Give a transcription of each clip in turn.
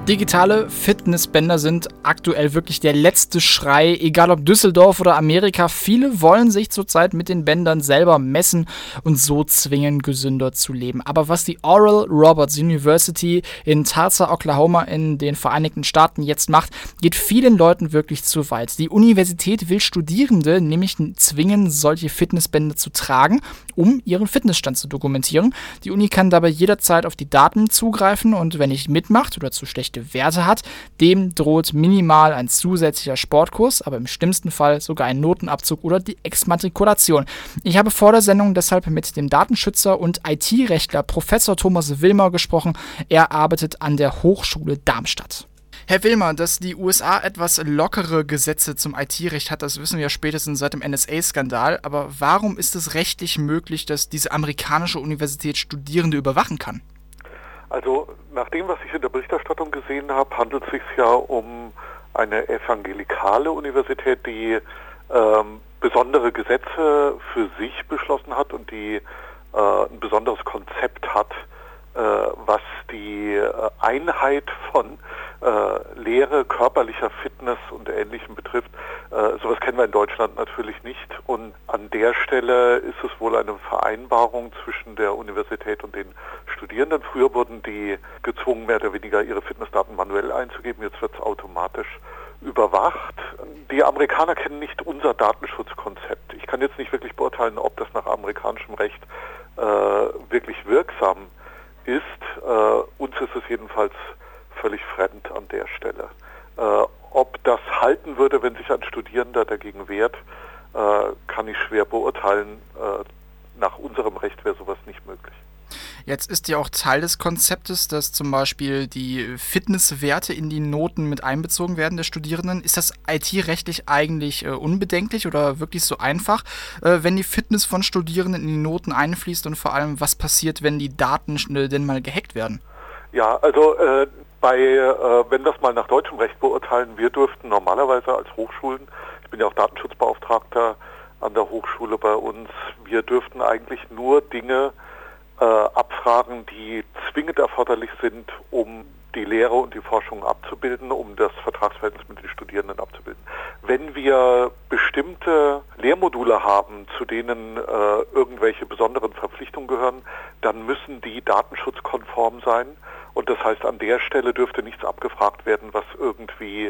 Digitale Fitnessbänder sind aktuell wirklich der letzte Schrei, egal ob Düsseldorf oder Amerika. Viele wollen sich zurzeit mit den Bändern selber messen und so zwingen, gesünder zu leben. Aber was die Oral Roberts University in Tulsa, Oklahoma in den Vereinigten Staaten jetzt macht, geht vielen Leuten wirklich zu weit. Die Universität will Studierende nämlich zwingen, solche Fitnessbänder zu tragen, um ihren Fitnessstand zu dokumentieren. Die Uni kann dabei jederzeit auf die Daten zugreifen und wenn nicht mitmacht oder zu schlechte Werte hat, dem droht minimal ein zusätzlicher Sportkurs, aber im schlimmsten Fall sogar ein Notenabzug oder die Exmatrikulation. Ich habe vor der Sendung deshalb mit dem Datenschützer und IT-Rechtler Professor Thomas Wilmer gesprochen. Er arbeitet an der Hochschule Darmstadt. Herr Wilmer, dass die USA etwas lockere Gesetze zum IT-Recht hat, das wissen wir spätestens seit dem NSA-Skandal. Aber warum ist es rechtlich möglich, dass diese amerikanische Universität Studierende überwachen kann? Also nach dem, was ich in der Berichterstattung gesehen habe, handelt es sich ja um eine evangelikale Universität, die besondere Gesetze für sich beschlossen hat und die ein besonderes Konzept hat, was die Einheit von Lehre, körperlicher Fitness und Ähnlichem betrifft. Sowas kennen wir in Deutschland natürlich nicht. Und an der Stelle ist es wohl eine Vereinbarung zwischen der Universität und den Studierenden. Früher wurden die gezwungen, mehr oder weniger ihre Fitnessdaten manuell einzugeben. Jetzt wird es automatisch überwacht. Die Amerikaner kennen nicht unser Datenschutzkonzept. Ich kann jetzt nicht wirklich beurteilen, ob das nach amerikanischem Recht wirklich wirksam ist. Uns ist es jedenfalls völlig fremd an der Stelle. Ob das halten würde, wenn sich ein Studierender dagegen wehrt, kann ich schwer beurteilen. Nach unserem Recht wäre sowas nicht möglich. Jetzt ist ja auch Teil des Konzeptes, dass zum Beispiel die Fitnesswerte in die Noten mit einbezogen werden der Studierenden. Ist das IT-rechtlich eigentlich unbedenklich oder wirklich so einfach, wenn die Fitness von Studierenden in die Noten einfließt und vor allem, was passiert, wenn die Daten denn mal gehackt werden? Ja, also wenn wir es mal nach deutschem Recht beurteilen, wir dürften normalerweise als Hochschulen, ich bin ja auch Datenschutzbeauftragter an der Hochschule bei uns, wir dürften eigentlich nur Dinge abfragen, die zwingend erforderlich sind, um die Lehre und die Forschung abzubilden, um das Vertragsverhältnis mit den Studierenden abzubilden. Wenn wir bestimmte Lehrmodule haben, zu denen irgendwelche besonderen Verpflichtungen gehören, dann müssen die datenschutzkonform sein. Und das heißt, an der Stelle dürfte nichts abgefragt werden, was irgendwie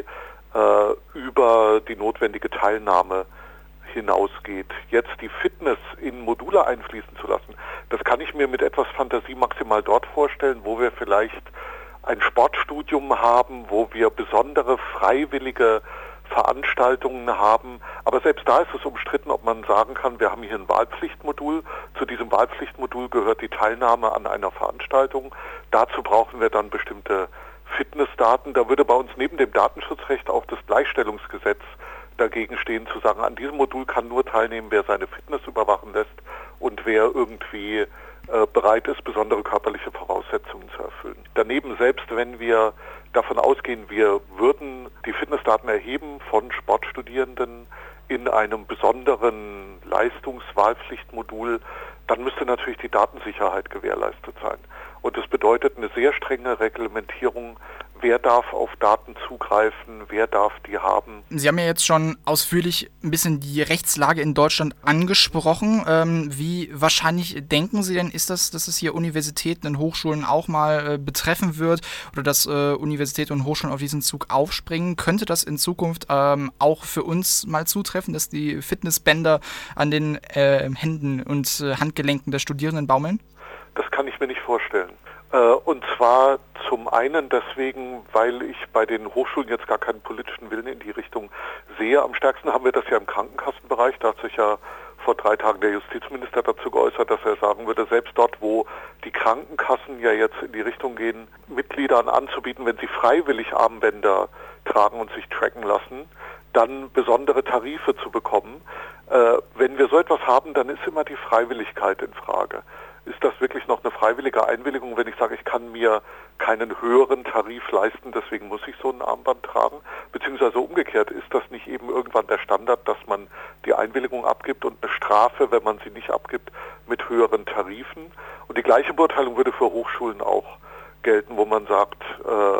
über die notwendige Teilnahme hinausgeht. Jetzt die Fitness in Module einfließen zu lassen, das kann ich mir mit etwas Fantasie maximal dort vorstellen, wo wir vielleicht ein Sportstudium haben, wo wir besondere freiwillige Veranstaltungen haben. Aber selbst da ist es umstritten, ob man sagen kann, wir haben hier ein Wahlpflichtmodul. Zu diesem Wahlpflichtmodul gehört die Teilnahme an einer Veranstaltung. Dazu brauchen wir dann bestimmte Fitnessdaten. Da würde bei uns neben dem Datenschutzrecht auch das Gleichstellungsgesetz dagegen stehen, zu sagen, an diesem Modul kann nur teilnehmen, wer seine Fitness überwachen lässt und wer irgendwie bereit ist, besondere körperliche Voraussetzungen zu erfüllen. Daneben, selbst wenn wir davon ausgehen, wir würden die Fitnessdaten erheben von Sportstudierenden in einem besonderen Leistungswahlpflichtmodul, dann müsste natürlich die Datensicherheit gewährleistet sein. Und das bedeutet eine sehr strenge Reglementierung, wer darf auf Daten zugreifen, wer darf die haben. Sie haben ja jetzt schon ausführlich ein bisschen die Rechtslage in Deutschland angesprochen. Wie wahrscheinlich denken Sie denn, ist das, dass es hier Universitäten und Hochschulen auch mal betreffen wird oder dass Universitäten und Hochschulen auf diesen Zug aufspringen? Könnte das in Zukunft auch für uns mal zutreffen, dass die Fitnessbänder an den Händen und Handgelenken der Studierenden baumeln? Das kann ich mir nicht vorstellen. Und zwar zum einen deswegen, weil ich bei den Hochschulen jetzt gar keinen politischen Willen in die Richtung sehe. Am stärksten haben wir das ja im Krankenkassenbereich. Da hat sich ja vor 3 Tagen der Justizminister dazu geäußert, dass er sagen würde, selbst dort, wo die Krankenkassen ja jetzt in die Richtung gehen, Mitgliedern anzubieten, wenn sie freiwillig Armbänder tragen und sich tracken lassen, dann besondere Tarife zu bekommen. Wenn wir so etwas haben, dann ist immer die Freiwilligkeit in Frage. Ist das wirklich noch eine freiwillige Einwilligung, wenn ich sage, ich kann mir keinen höheren Tarif leisten, deswegen muss ich so ein Armband tragen? Beziehungsweise umgekehrt, ist das nicht eben irgendwann der Standard, dass man die Einwilligung abgibt und eine Strafe, wenn man sie nicht abgibt, mit höheren Tarifen? Und die gleiche Beurteilung würde für Hochschulen auch gelten, wo man sagt, also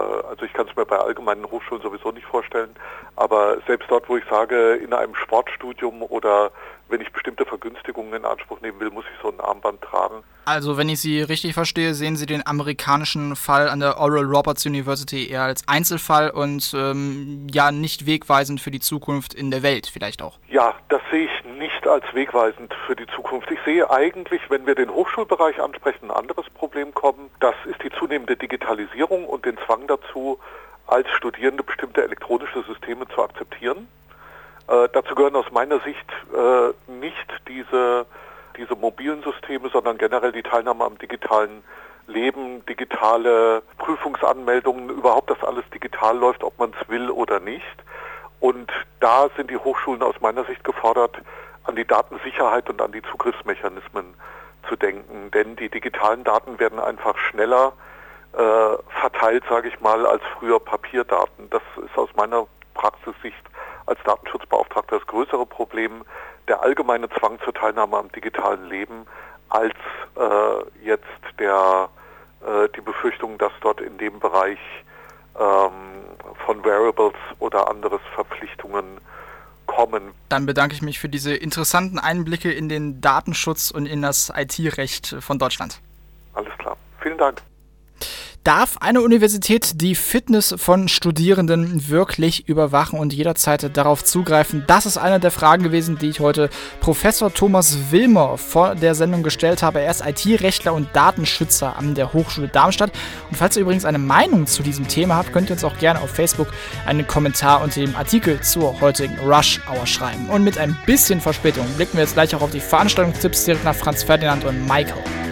ich kann es mir bei allgemeinen Hochschulen sowieso nicht vorstellen. Aber selbst dort, wo ich sage, in einem Sportstudium oder wenn ich bestimmte Vergünstigungen in Anspruch nehmen will, muss ich so ein Armband tragen. Also, wenn ich Sie richtig verstehe, sehen Sie den amerikanischen Fall an der Oral Roberts University eher als Einzelfall und nicht wegweisend für die Zukunft in der Welt vielleicht auch. Ja, das sehe ich nicht als wegweisend für die Zukunft. Ich sehe eigentlich, wenn wir den Hochschulbereich ansprechen, ein anderes Problem kommen. Das ist die zunehmende Digitalisierung und den Zwang dazu, als Studierende bestimmte elektronische Systeme zu akzeptieren. Dazu gehören aus meiner Sicht nicht diese mobilen Systeme, sondern generell die Teilnahme am digitalen Leben, digitale Prüfungsanmeldungen, überhaupt, dass alles digital läuft, ob man es will oder nicht. Und da sind die Hochschulen aus meiner Sicht gefordert, an die Datensicherheit und an die Zugriffsmechanismen zu denken. Denn die digitalen Daten werden einfach schneller verteilt, sage ich mal, als früher Papierdaten. Das ist aus meiner Praxissicht als Datenschutzbeauftragter das größere Problem, der allgemeine Zwang zur Teilnahme am digitalen Leben, als jetzt die Befürchtung, dass dort in dem Bereich von Wearables oder anderes Verpflichtungen kommen. Dann bedanke ich mich für diese interessanten Einblicke in den Datenschutz und in das IT-Recht von Deutschland. Alles klar. Vielen Dank. Darf eine Universität die Fitness von Studierenden wirklich überwachen und jederzeit darauf zugreifen? Das ist eine der Fragen gewesen, die ich heute Professor Thomas Wilmer vor der Sendung gestellt habe. Er ist IT-Rechtler und Datenschützer an der Hochschule Darmstadt. Und falls ihr übrigens eine Meinung zu diesem Thema habt, könnt ihr uns auch gerne auf Facebook einen Kommentar unter dem Artikel zur heutigen Rush Hour schreiben. Und mit ein bisschen Verspätung blicken wir jetzt gleich auch auf die Veranstaltungstipps direkt nach Franz Ferdinand und Michael.